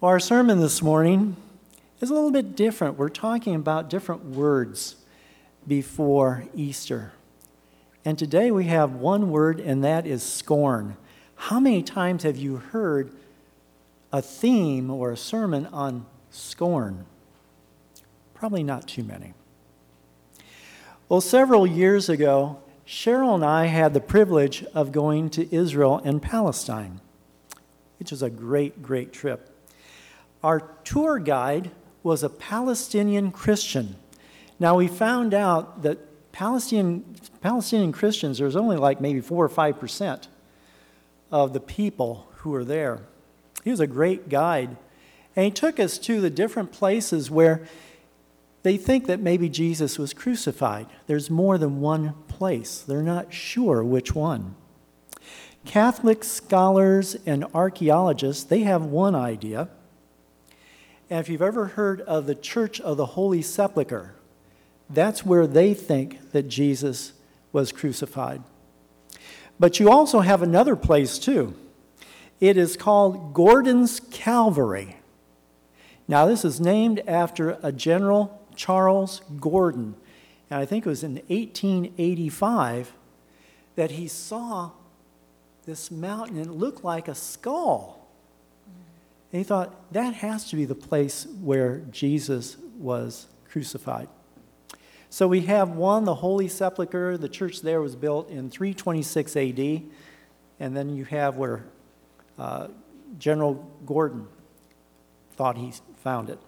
Well, our sermon this morning is a little bit different. We're talking about different words before Easter. And today we have one word, and that is scorn. How many times have you heard a theme or a sermon on scorn? Probably not too many. Well, several years ago, Cheryl and I had the privilege of going to Israel and Palestine, which was a great, great trip. Our tour guide was a Palestinian Christian. Now, we found out that Palestinian Christians, there's only like maybe 4 or 5% of the people who were there. He was a great guide. And he took us to the different places where they think that maybe Jesus was crucified. There's more than one place. They're not sure which one. Catholic scholars and archaeologists, they have one idea. And if you've ever heard of the Church of the Holy Sepulchre, that's where they think that Jesus was crucified. But you also have another place too. It is called Gordon's Calvary. Now, this is named after a General Charles Gordon. And I think it was in 1885 that he saw this mountain and it looked like a skull. And he thought, that has to be the place where Jesus was crucified. So we have one, the Holy Sepulchre. The church there was built in 326 AD. And then you have where General Gordon thought he found it.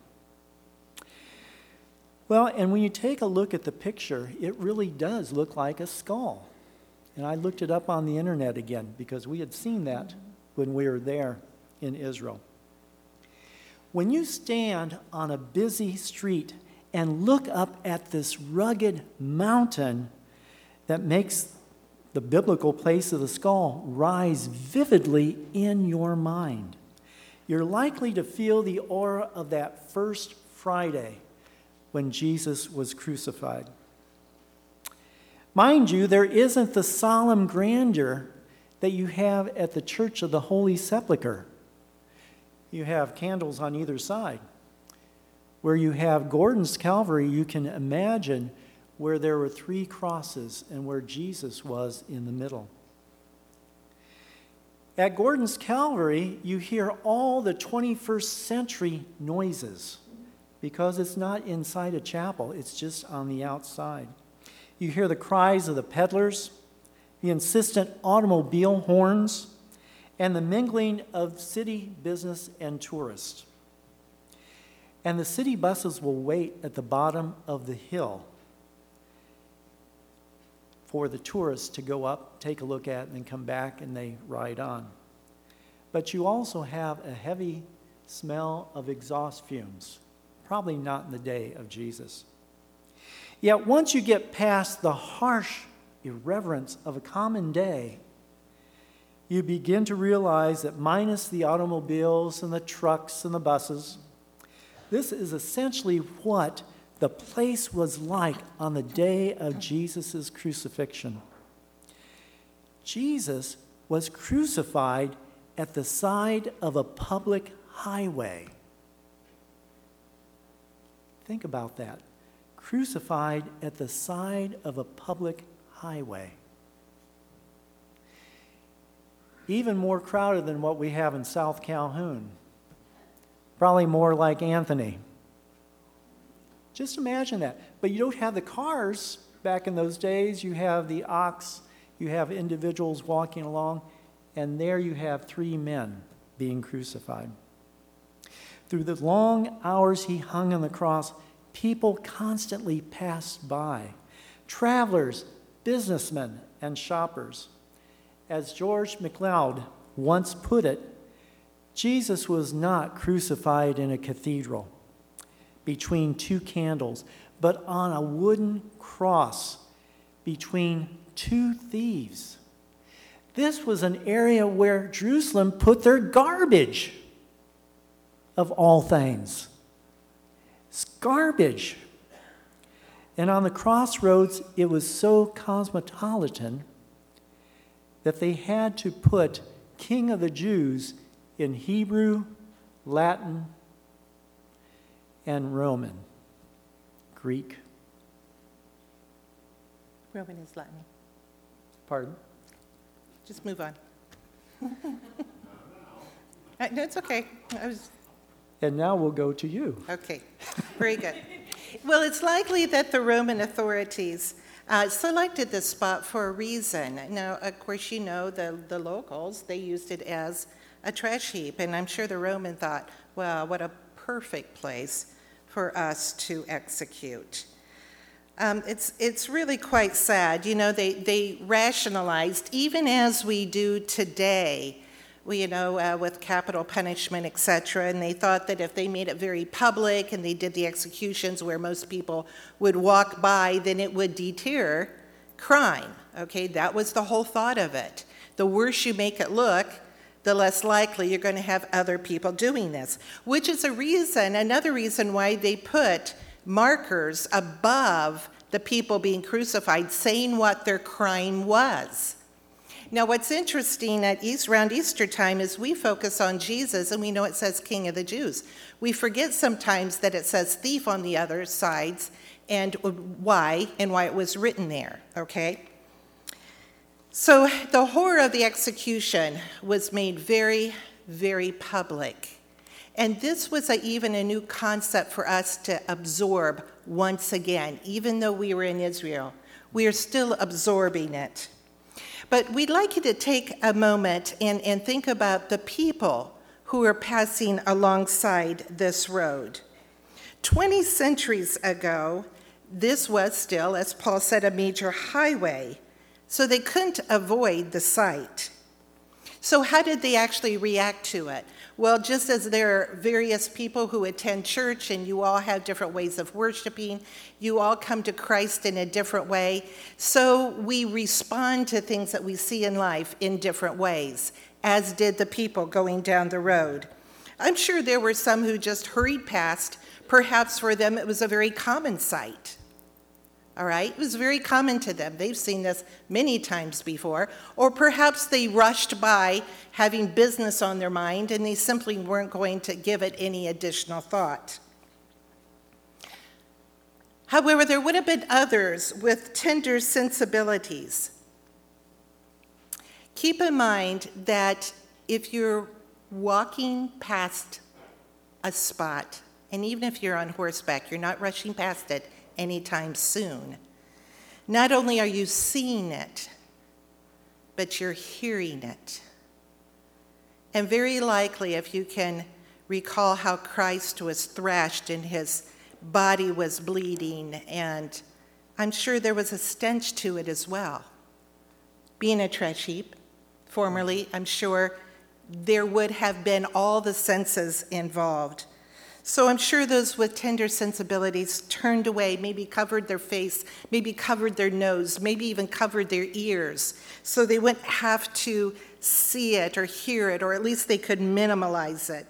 Well, and when you take a look at the picture, it really does look like a skull. And I looked it up on the internet again because we had seen that when we were there in Israel. When you stand on a busy street and look up at this rugged mountain that makes the biblical place of the skull rise vividly in your mind, you're likely to feel the aura of that first Friday when Jesus was crucified. Mind you, there isn't the solemn grandeur that you have at the Church of the Holy Sepulchre. You have candles on either side. Where you have Gordon's Calvary, you can imagine where there were 3 crosses and where Jesus was in the middle. At Gordon's Calvary, you hear all the 21st century noises because it's not inside a chapel, it's just on the outside. You hear the cries of the peddlers, the insistent automobile horns, and the mingling of city business and tourists. And the city buses will wait at the bottom of the hill for the tourists to go up, take a look at, and then come back and they ride on. But you also have a heavy smell of exhaust fumes, probably not in the day of Jesus. Yet once you get past the harsh irreverence of a common day, you begin to realize that minus the automobiles and the trucks and the buses, this is essentially what the place was like on the day of Jesus' crucifixion. Jesus was crucified at the side of a public highway. Think about that. Crucified at the side of a public highway. Even more crowded than what we have in South Calhoun. Probably more like Anthony. Just imagine that. But you don't have the cars back in those days. You have the ox, you have individuals walking along, and there you have 3 men being crucified. Through the long hours he hung on the cross, people constantly passed by. Travelers, businessmen, and shoppers. As George MacLeod once put it, Jesus was not crucified in a cathedral between 2 candles, but on a wooden cross between 2 thieves. This was an area where Jerusalem put their garbage, of all things. It's garbage. And on the crossroads, it was so cosmopolitan that they had to put King of the Jews in Hebrew, Latin, and Roman. Greek. Roman is Latin. Pardon? Just move on. No, it's okay. And now we'll go to you. Okay, very good. Well, it's likely that the Roman authorities selected this spot for a reason. Now, of course, you know the locals, they used it as a trash heap, and I'm sure the Roman thought, well, what a perfect place for us to execute. It's really quite sad. You know, they rationalized, even as we do today, with capital punishment, etc., and they thought that if they made it very public and they did the executions where most people would walk by, then it would deter crime. Okay, that was the whole thought of it. The worse you make it look, the less likely you're going to have other people doing this, which is another reason why they put markers above the people being crucified saying what their crime was. Now, what's interesting around Easter time is we focus on Jesus, and we know it says King of the Jews. We forget sometimes that it says thief on the other sides, and why it was written there, okay? So the horror of the execution was made very, very public. And this was even a new concept for us to absorb once again. Even though we were in Israel, we are still absorbing it. But we'd like you to take a moment and think about the people who are passing alongside this road. 20 centuries ago, this was still, as Paul said, a major highway, so they couldn't avoid the sight. So how did they actually react to it? Well, just as there are various people who attend church and you all have different ways of worshiping, you all come to Christ in a different way, so we respond to things that we see in life in different ways, as did the people going down the road. I'm sure there were some who just hurried past. Perhaps for them it was a very common sight. All right, it was very common to them. They've seen this many times before. Or perhaps they rushed by having business on their mind and they simply weren't going to give it any additional thought. However, there would have been others with tender sensibilities. Keep in mind that if you're walking past a spot, and even if you're on horseback, you're not rushing past it anytime soon. Not only are you seeing it, but you're hearing it. And very likely, if you can recall how Christ was thrashed and his body was bleeding, and I'm sure there was a stench to it as well. Being a trash heap, formerly, I'm sure there would have been all the senses involved. So I'm sure those with tender sensibilities turned away, maybe covered their face, maybe covered their nose, maybe even covered their ears, so they wouldn't have to see it or hear it, or at least they could minimize it.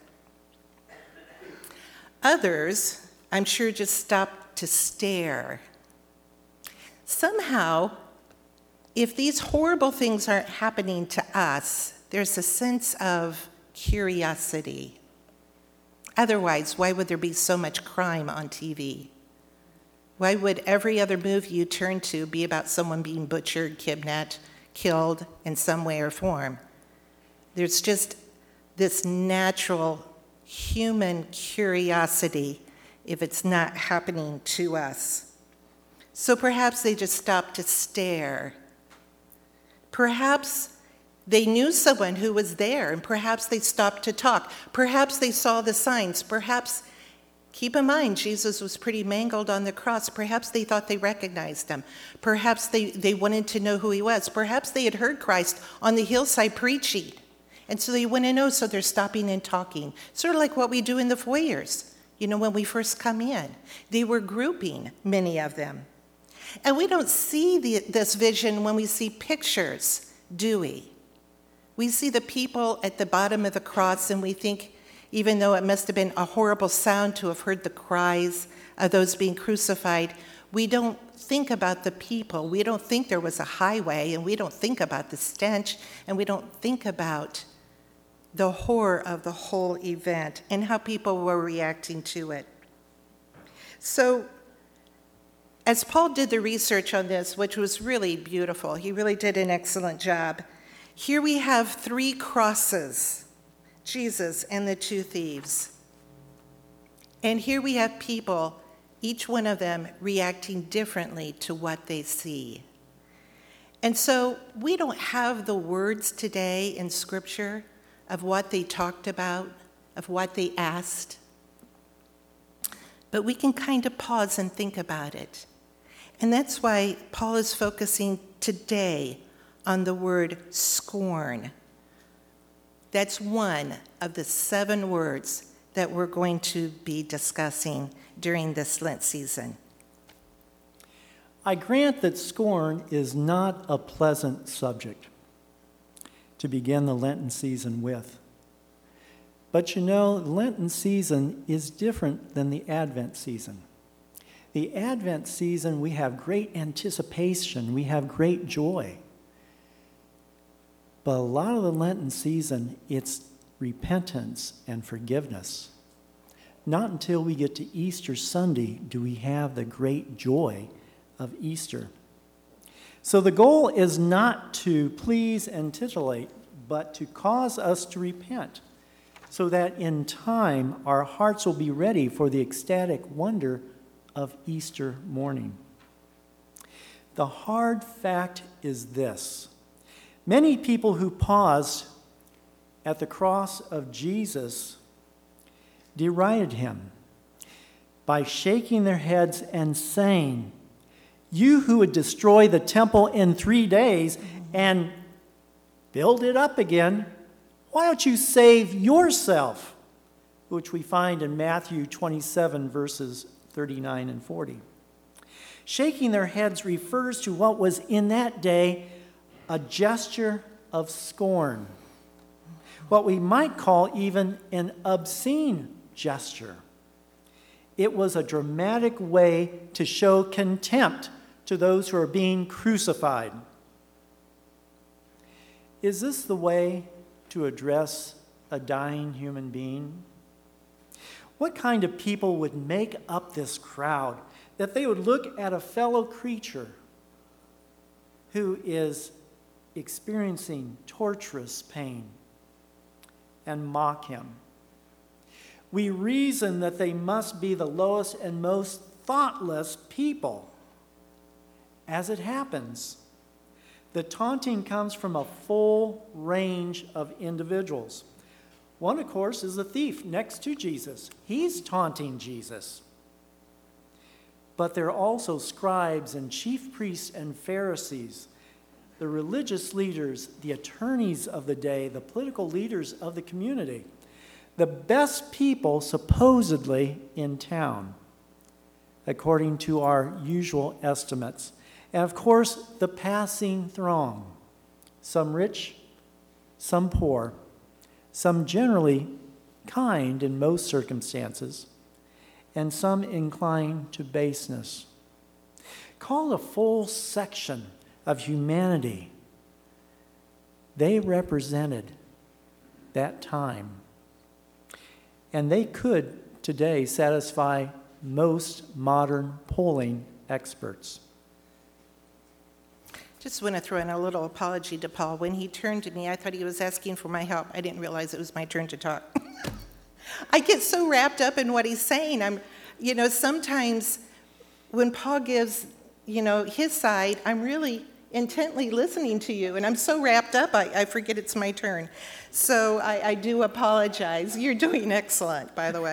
Others, I'm sure, just stopped to stare. Somehow, if these horrible things aren't happening to us, there's a sense of curiosity. Otherwise, why would there be so much crime on TV? Why would every other movie you turn to be about someone being butchered, kidnapped, killed in some way or form? There's just this natural human curiosity if it's not happening to us. So perhaps they just stopped to stare. Perhaps they knew someone who was there, and perhaps they stopped to talk. Perhaps they saw the signs. Perhaps, keep in mind, Jesus was pretty mangled on the cross. Perhaps they thought they recognized him. Perhaps they wanted to know who he was. Perhaps they had heard Christ on the hillside preaching, and so they want to know, so they're stopping and talking. Sort of like what we do in the foyers, when we first come in. They were grouping, many of them. And we don't see this vision when we see pictures, do we? We see the people at the bottom of the cross, and we think, even though it must have been a horrible sound to have heard the cries of those being crucified, we don't think about the people. We don't think there was a highway, and we don't think about the stench, and we don't think about the horror of the whole event and how people were reacting to it. So, as Paul did the research on this, which was really beautiful, he really did an excellent job. Here we have 3 crosses, Jesus and the 2 thieves. And here we have people, each one of them reacting differently to what they see. And so we don't have the words today in Scripture of what they talked about, of what they asked. But we can kind of pause and think about it. And that's why Paul is focusing today on the word scorn. That's one of the 7 words that we're going to be discussing during this Lent season. I grant that scorn is not a pleasant subject to begin the Lenten season with. But you know, the Lenten season is different than the Advent season. The Advent season, we have great anticipation, we have great joy. But a lot of the Lenten season, it's repentance and forgiveness. Not until we get to Easter Sunday do we have the great joy of Easter. So the goal is not to please and titillate, but to cause us to repent, so that in time our hearts will be ready for the ecstatic wonder of Easter morning. The hard fact is this: many people who paused at the cross of Jesus derided him by shaking their heads and saying, "You who would destroy the temple in 3 days and build it up again, why don't you save yourself?" Which we find in Matthew 27, verses 39 and 40. Shaking their heads refers to what was in that day a gesture of scorn, what we might call even an obscene gesture. It was a dramatic way to show contempt to those who are being crucified. Is this the way to address a dying human being? What kind of people would make up this crowd that they would look at a fellow creature who is experiencing torturous pain and mock him? We reason that they must be the lowest and most thoughtless people. As it happens, the taunting comes from a full range of individuals. One, of course, is the thief next to Jesus. He's taunting Jesus. But there are also scribes and chief priests and Pharisees, the religious leaders, the attorneys of the day, the political leaders of the community, the best people supposedly in town, according to our usual estimates. And of course, the passing throng, some rich, some poor, some generally kind in most circumstances, and some inclined to baseness. Call a full section of humanity. They represented that time. And they could today satisfy most modern polling experts. Just want to throw in a little apology to Paul. When he turned to me, I thought he was asking for my help. I didn't realize it was my turn to talk. I get so wrapped up in what he's saying. Sometimes when Paul gives, his side, I'm really intently listening to you, and I'm so wrapped up, I forget it's my turn. So I do apologize. You're doing excellent, by the way.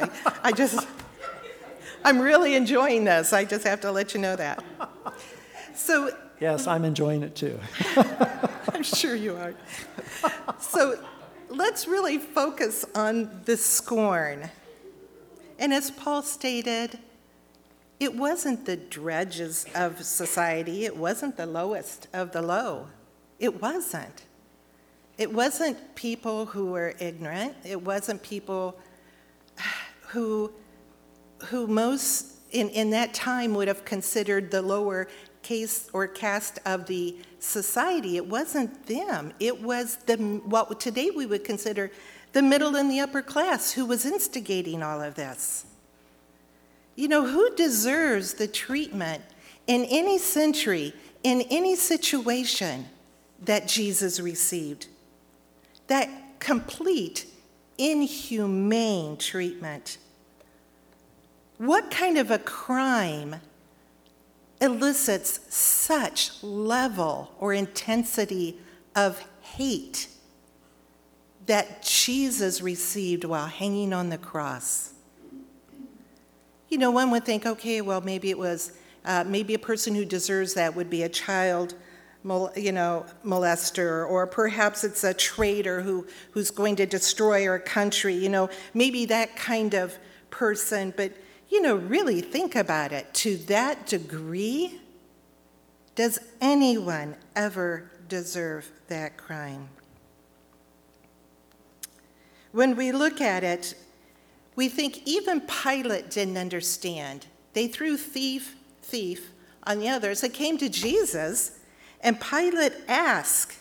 I'm really enjoying this. I just have to let you know that. So. Yes, I'm enjoying it too. I'm sure you are. So let's really focus on the scorn. And as Paul stated, it wasn't the drudges of society. It wasn't the lowest of the low. It wasn't. It wasn't people who were ignorant. It wasn't people who most in that time would have considered the lower case or caste of the society. It wasn't them. It was what today we would consider the middle and the upper class who was instigating all of this. You know, who deserves the treatment in any century, in any situation that Jesus received? That complete, inhumane treatment. What kind of a crime elicits such level or intensity of hate that Jesus received while hanging on the cross? You know, one would think, okay, well, maybe it was, maybe a person who deserves that would be a child, molester, or perhaps it's a traitor who's going to destroy our country. You know, maybe that kind of person. But, you know, really think about it. To that degree, does anyone ever deserve that crime? When we look at it, we think even Pilate didn't understand. They threw thief on the others. It came to Jesus, and Pilate asked,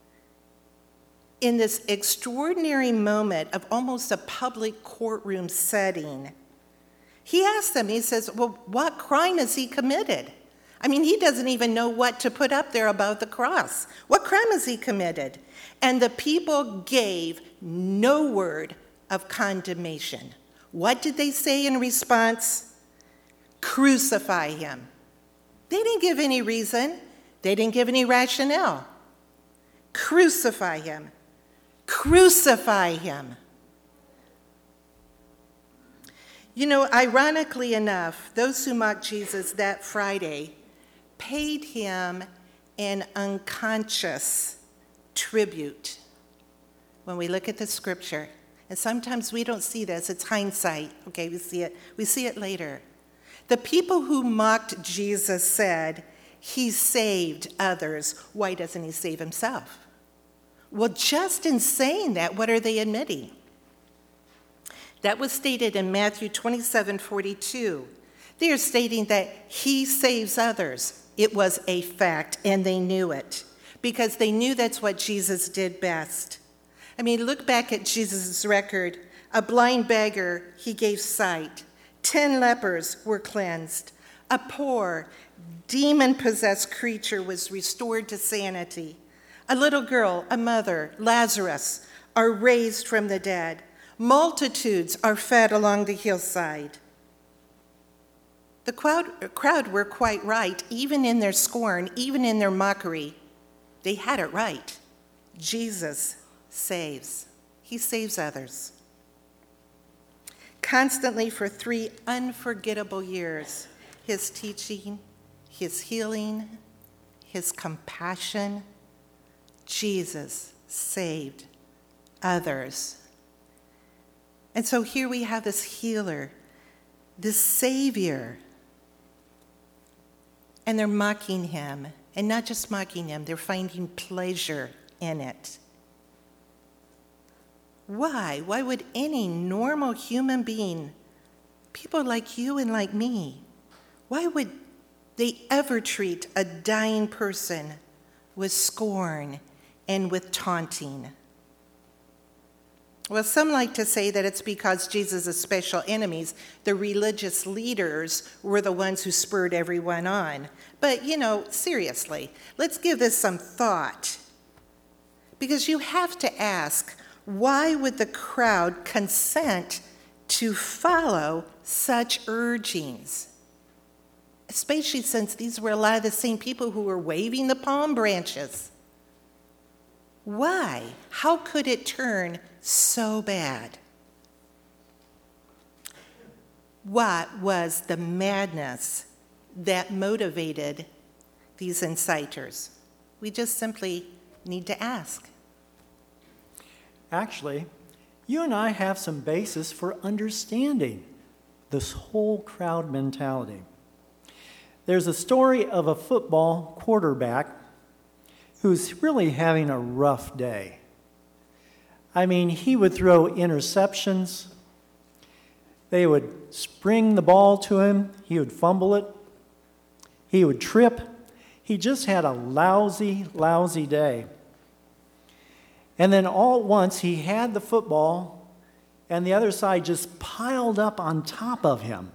in this extraordinary moment of almost a public courtroom setting, he asked them, he says, well, what crime has he committed? I mean, he doesn't even know what to put up there about the cross. What crime has he committed? And the people gave no word of condemnation. What did they say in response? Crucify him. They didn't give any reason. They didn't give any rationale. Crucify him. Crucify him. You know, ironically enough, those who mocked Jesus that Friday paid him an unconscious tribute. When we look at the scripture, and sometimes we don't see this, it's hindsight, okay, we see it later. The people who mocked Jesus said, he saved others, why doesn't he save himself? Well, just in saying that, what are they admitting? That was stated in Matthew 27:42. They are stating that he saves others. It was a fact, and they knew it, because they knew that's what Jesus did best. I mean, look back at Jesus' record. A blind beggar, he gave sight. 10 lepers were cleansed. A poor, demon-possessed creature was restored to sanity. A little girl, a mother, Lazarus, are raised from the dead. Multitudes are fed along the hillside. The crowd were quite right, even in their scorn, even in their mockery. They had it right. Jesus saves. He saves others. Constantly for 3 unforgettable years, his teaching, his healing, his compassion, Jesus saved others. And so here we have this healer, this Savior, and they're mocking him. And not just mocking him, they're finding pleasure in it. Why? Why would any normal human being, people like you and like me, why would they ever treat a dying person with scorn and with taunting? Well, some like to say that it's because Jesus' special enemies, the religious leaders, were the ones who spurred everyone on. But, you know, seriously, let's give this some thought. Because you have to ask, why would the crowd consent to follow such urgings? Especially since these were a lot of the same people who were waving the palm branches. Why? How could it turn so bad? What was the madness that motivated these inciters? We just simply need to ask. Actually, you and I have some basis for understanding this whole crowd mentality. There's a story of a football quarterback who's really having a rough day. I mean, he would throw interceptions. They would spring the ball to him. He would fumble it. He would trip. He just had a lousy, lousy day. And then all at once, he had the football, and the other side just piled up on top of him.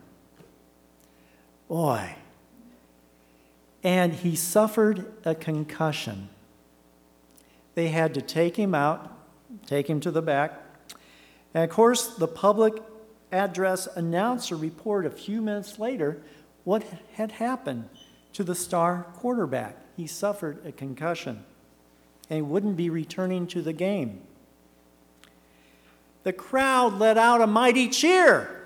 Boy. And he suffered a concussion. They had to take him out, take him to the back. And of course, the public address announcer reported a few minutes later what had happened to the star quarterback. He suffered a concussion, and he wouldn't be returning to the game. The crowd let out a mighty cheer.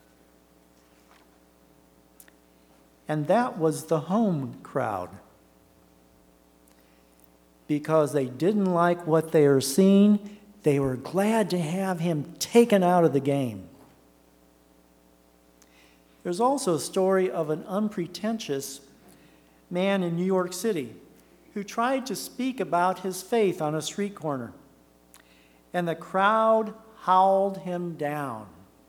And that was the home crowd, because they didn't like what they were seeing. They were glad to have him taken out of the game. There's also a story of an unpretentious man in New York City who tried to speak about his faith on a street corner, and the crowd howled him down.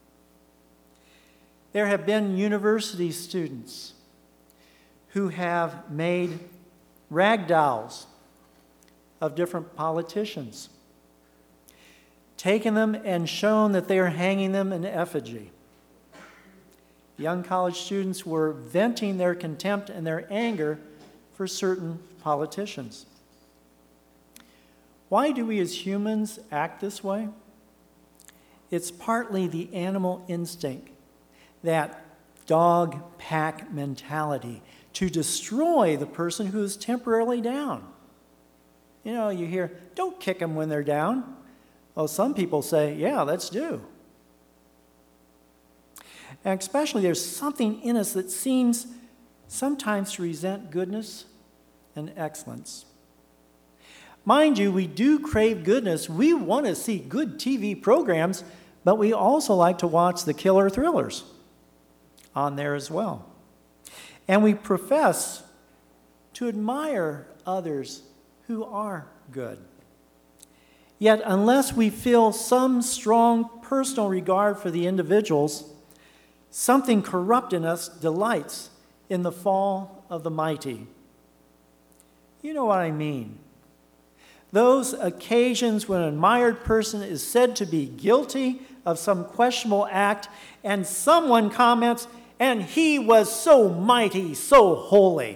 There have been university students who have made rag dolls of different politicians, taken them and shown that they are hanging them in effigy. Young college students were venting their contempt and their anger for certain politicians. Why do we as humans act this way? It's partly the animal instinct, that dog pack mentality, to destroy the person who is temporarily down. You know, you hear, don't kick them when they're down. Well, some people say, yeah, let's do. And especially there's something in us that seems sometimes to resent goodness and excellence. Mind you, we do crave goodness. We want to see good TV programs, but we also like to watch the killer thrillers on there as well. And we profess to admire others who are good. Yet, unless we feel some strong personal regard for the individuals, something corrupt in us delights in the fall of the mighty. You know what I mean. Those occasions when an admired person is said to be guilty of some questionable act, and someone comments, and he was so mighty, so holy.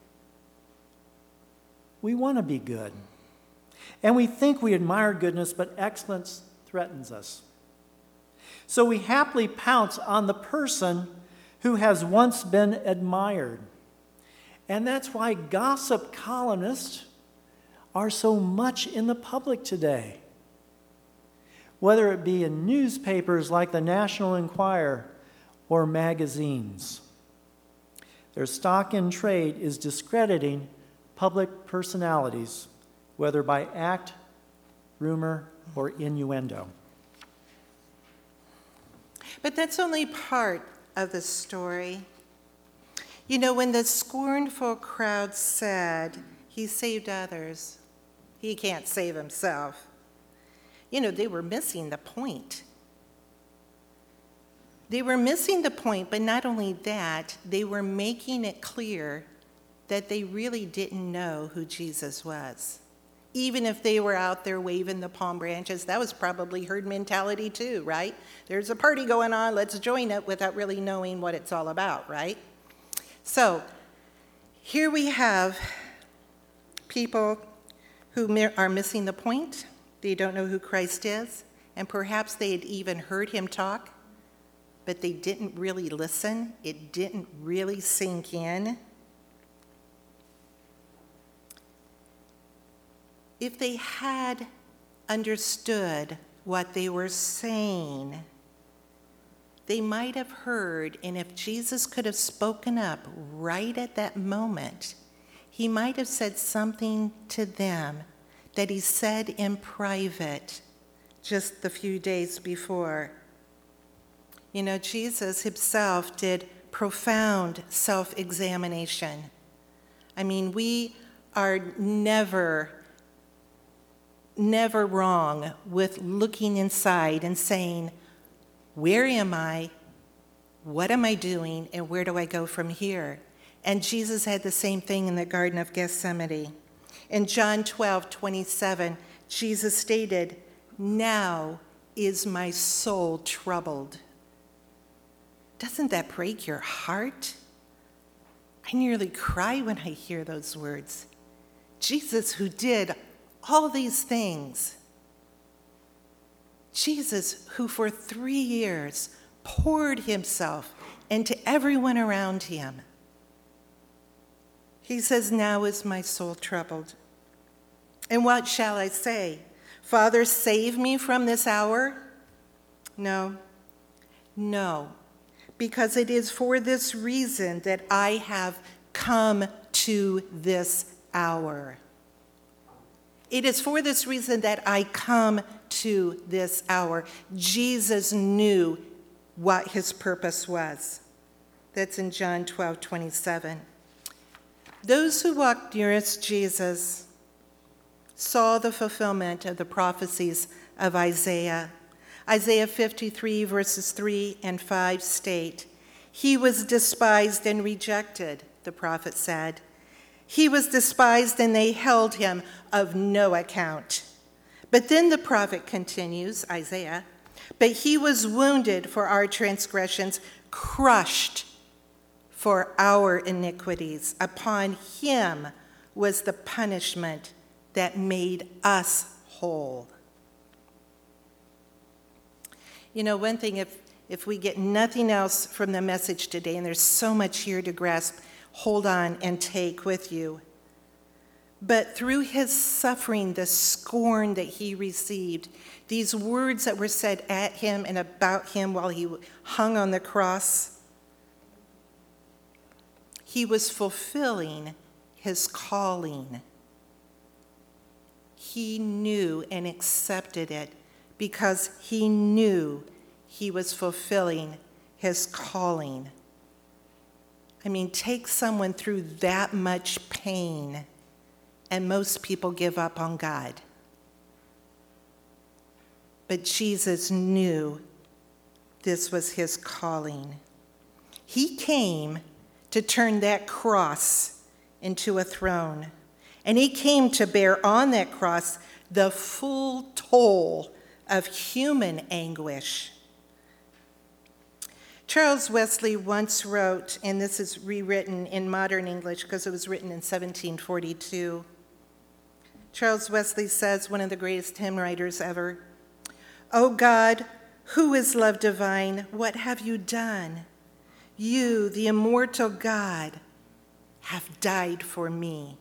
We want to be good. And we think we admire goodness, but excellence threatens us. So we happily pounce on the person who has once been admired. And that's why gossip columnists are so much in the public today. Whether it be in newspapers like the National Enquirer or magazines. Their stock in trade is discrediting public personalities, whether by act, rumor, or innuendo. But that's only part of the story. You know, when the scornful crowd said, he saved others, he can't save himself, you know, they were missing the point. They were missing the point, but not only that, they were making it clear that they really didn't know who Jesus was. Even if they were out there waving the palm branches, that was probably herd mentality too, right? There's a party going on, let's join it without really knowing what it's all about, right? So here we have people who are missing the point. They don't know who Christ is, and perhaps they had even heard him talk, but they didn't really listen. It didn't really sink in. If they had understood what they were saying, they might have heard, and if Jesus could have spoken up right at that moment, he might have said something to them that he said in private just the few days before. You know, Jesus himself did profound self-examination. I mean, we are never wrong with looking inside and saying, where am I? What am I doing? And where do I go from here? And Jesus had the same thing in the Garden of Gethsemane. In John 12:27, Jesus stated, "Now is my soul troubled." Doesn't that break your heart? I nearly cry when I hear those words. Jesus, who did all these things. Jesus, who for 3 years poured himself into everyone around him. He says, "Now is my soul troubled. And what shall I say? Father, save me from this hour?" No, because it is for this reason that I have come to this hour. It is for this reason that I come to this hour. Jesus knew what his purpose was. That's in John 12:27. Those who walked nearest Jesus saw the fulfillment of the prophecies of Isaiah. Isaiah 53 verses 3 and 5 state, "He was despised and rejected," the prophet said. "He was despised and they held him of no account." But then the prophet continues, Isaiah, "But he was wounded for our transgressions, crushed for our iniquities. Upon him was the punishment that made us whole." You know, one thing, if we get nothing else from the message today, and there's so much here to grasp, hold on and take with you. But through his suffering, the scorn that he received, these words that were said at him and about him while he hung on the cross, he was fulfilling his calling. He knew and accepted it because he knew he was fulfilling his calling. I mean, take someone through that much pain, and most people give up on God. But Jesus knew this was his calling. He came to turn that cross into a throne, and he came to bear on that cross the full toll of human anguish. Charles Wesley once wrote, and this is rewritten in modern English because it was written in 1742. Charles Wesley says, one of the greatest hymn writers ever, "O God, who is love divine, what have you done? You, the immortal God, have died for me."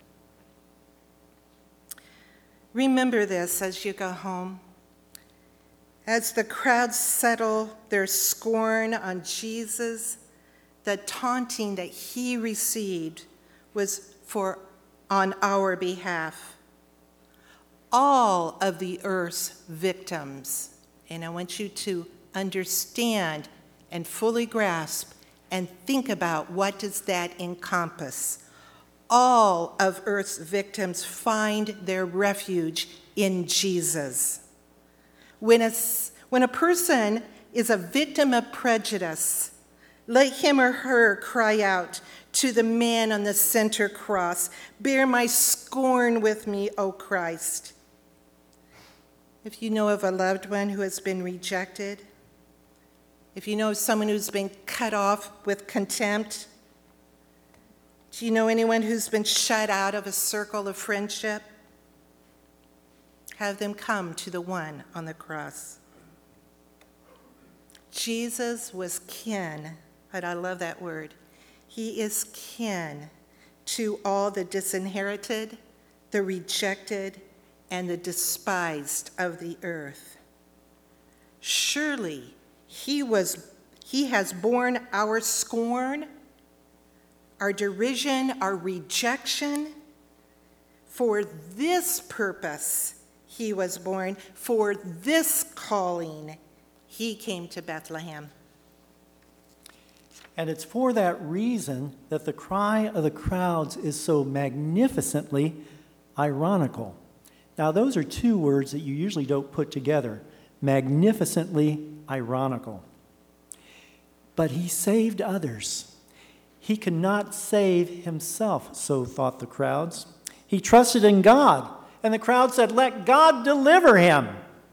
Remember this as you go home. As the crowds settle their scorn on Jesus, the taunting that he received was on our behalf. All of the earth's victims, and I want you to understand and fully grasp and think about what does that encompass. All of earth's victims find their refuge in Jesus. When a person is a victim of prejudice, let him or her cry out to the man on the center cross, "Bear my scorn with me, O Christ." If you know of a loved one who has been rejected, if you know of someone who's been cut off with contempt, do you know anyone who's been shut out of a circle of friendship? Have them come to the one on the cross. Jesus was kin, and I love that word. He is kin to all the disinherited, the rejected, and the despised of the earth. Surely he has borne our scorn, our derision, our rejection. For this purpose he was born, for this calling he came to Bethlehem. And it's for that reason that the cry of the crowds is so magnificently ironical. Now, those are two words that you usually don't put together. Magnificently ironical. But he saved others. He could not save himself, so thought the crowds. He trusted in God And the crowd said, "Let God deliver him,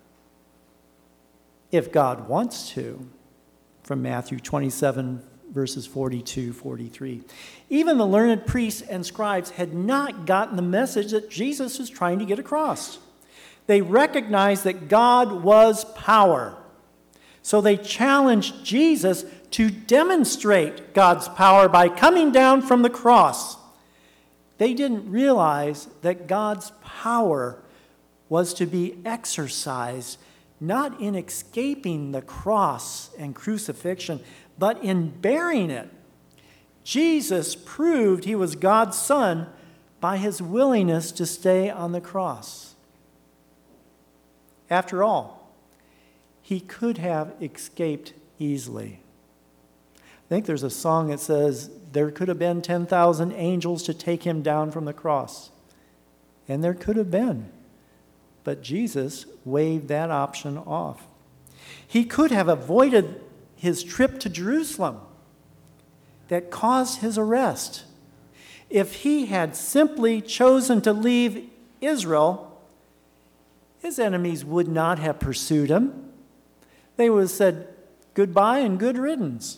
if God wants to," from Matthew 27, verses 42, 43. Even the learned priests and scribes had not gotten the message that Jesus was trying to get across. They recognized that God was power. So they challenged Jesus to demonstrate God's power by coming down from the cross. They didn't realize that God's power was to be exercised not in escaping the cross and crucifixion, but in bearing it. Jesus proved he was God's Son by his willingness to stay on the cross. After all, he could have escaped easily. I think there's a song that says, there could have been 10,000 angels to take him down from the cross. And there could have been. But Jesus waved that option off. He could have avoided his trip to Jerusalem that caused his arrest. If he had simply chosen to leave Israel, his enemies would not have pursued him. They would have said goodbye and good riddance.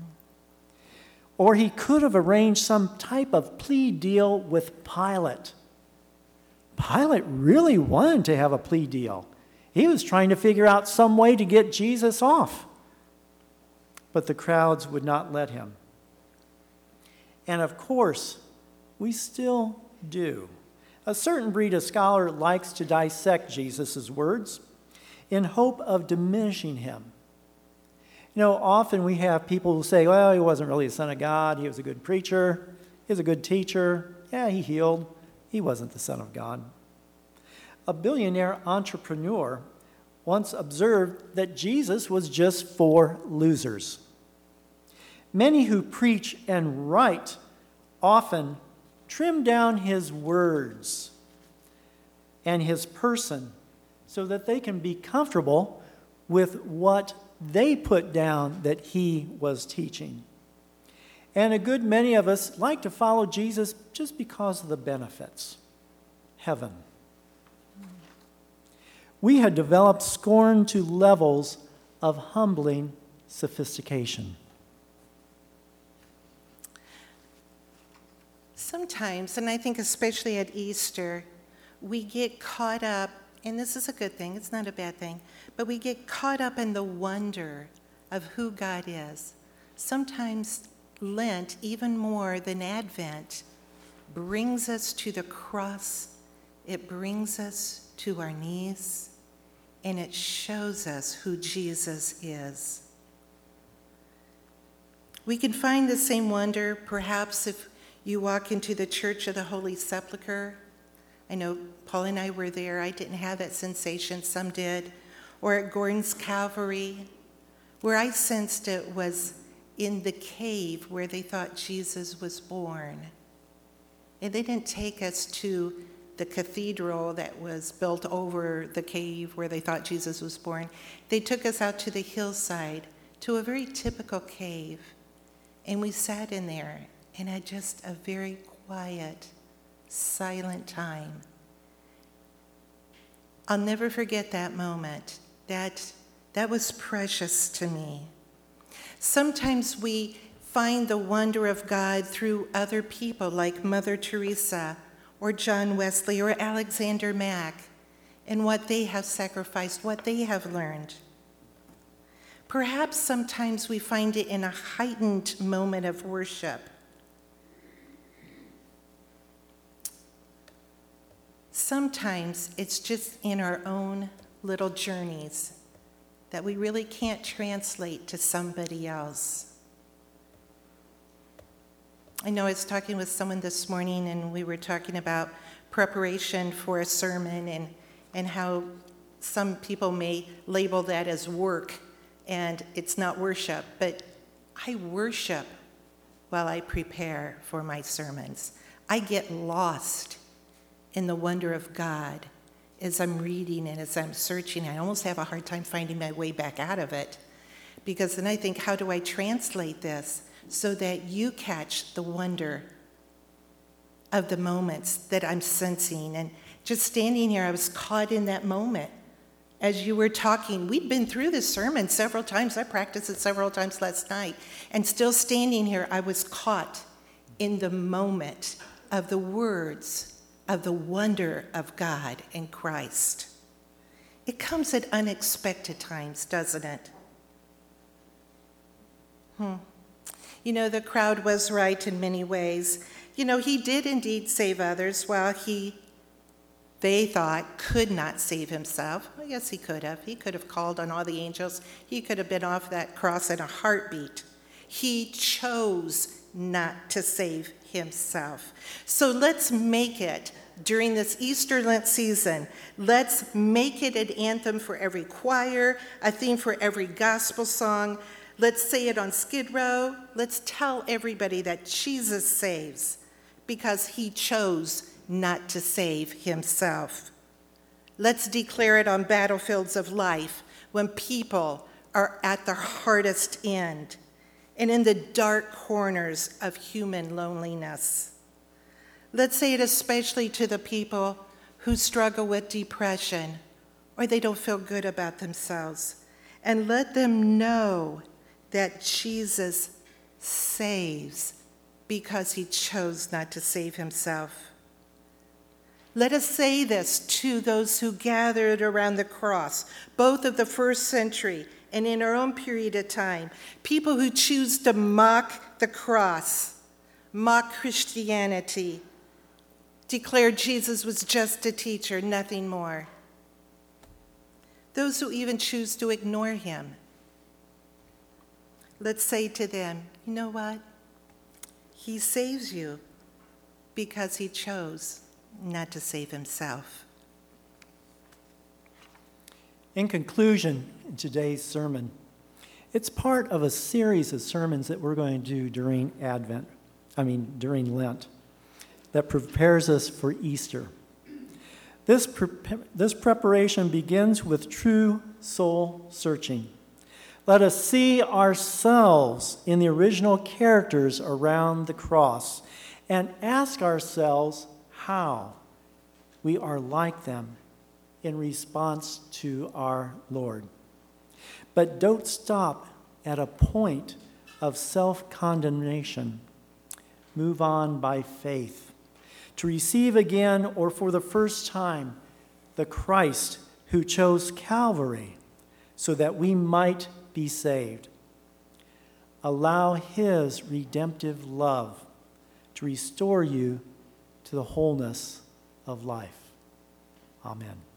Or he could have arranged some type of plea deal with Pilate. Pilate really wanted to have a plea deal. He was trying to figure out some way to get Jesus off. But the crowds would not let him. And of course, we still do. A certain breed of scholar likes to dissect Jesus' words in hope of diminishing him. You know, often we have people who say, well, he wasn't really the Son of God. He was a good preacher. He was a good teacher. Yeah, he healed. He wasn't the Son of God. A billionaire entrepreneur once observed that Jesus was just for losers. Many who preach and write often trim down his words and his person so that they can be comfortable with what they put down that he was teaching. And a good many of us like to follow Jesus just because of the benefits. Heaven. We had developed scorn to levels of humbling sophistication. Sometimes, and I think especially at Easter, we get caught up, and this is a good thing, it's not a bad thing, but we get caught up in the wonder of who God is. Sometimes Lent, even more than Advent, brings us to the cross. It brings us to our knees, and it shows us who Jesus is. We can find the same wonder, perhaps, if you walk into the Church of the Holy Sepulchre. I know Paul and I were there. I didn't have that sensation. Some did. Or at Gordon's Calvary, where I sensed it was in the cave where they thought Jesus was born. And they didn't take us to the cathedral that was built over the cave where they thought Jesus was born. They took us out to the hillside, to a very typical cave. And we sat in there and had just a very quiet, silent time. I'll never forget that moment. That was precious to me. Sometimes we find the wonder of God through other people like Mother Teresa or John Wesley or Alexander Mack and what they have sacrificed, what they have learned. Perhaps sometimes we find it in a heightened moment of worship. Sometimes it's just in our own little journeys that we really can't translate to somebody else. I know I was talking with someone this morning, and we were talking about preparation for a sermon and how some people may label that as work, and it's not worship. But I worship while I prepare for my sermons. I get lost in the wonder of God as I'm reading and as I'm searching. I almost have a hard time finding my way back out of it, because then I think, how do I translate this so that you catch the wonder of the moments that I'm sensing, and Just standing here, I was caught in that moment. As you were talking, we'd been through this sermon several times. I practiced it several times last night. And still standing here, I was caught in the moment of the words of the wonder of God and Christ. It comes at unexpected times, doesn't it? You know, the crowd was right in many ways. You know, he did indeed save others while they thought, could not save himself. Well, yes, he could have. He could have called on all the angels. He could have been off that cross in a heartbeat. He chose not to save himself. So let's make it, during this Easter Lent season, let's make it an anthem for every choir, a theme for every gospel song. Let's say it on Skid Row. Let's tell everybody that Jesus saves because he chose not to save himself. Let's declare it on battlefields of life when people are at their hardest end and in the dark corners of human loneliness. Let's say it especially to the people who struggle with depression or they don't feel good about themselves. And let them know that Jesus saves because he chose not to save himself. Let us say this to those who gathered around the cross, both of the first century and in our own period of time, people who choose to mock the cross, mock Christianity, declare Jesus was just a teacher, nothing more. Those who even choose to ignore him, let's say to them, you know what? He saves you because he chose not to save himself. In conclusion, in today's sermon, it's part of a series of sermons that we're going to do during during Lent, that prepares us for Easter. This preparation begins with true soul searching. Let us see ourselves in the original characters around the cross and ask ourselves how we are like them in response to our Lord. But don't stop at a point of self-condemnation. Move on by faith to receive again or for the first time the Christ who chose Calvary so that we might be saved. Allow his redemptive love to restore you to the wholeness of life. Amen.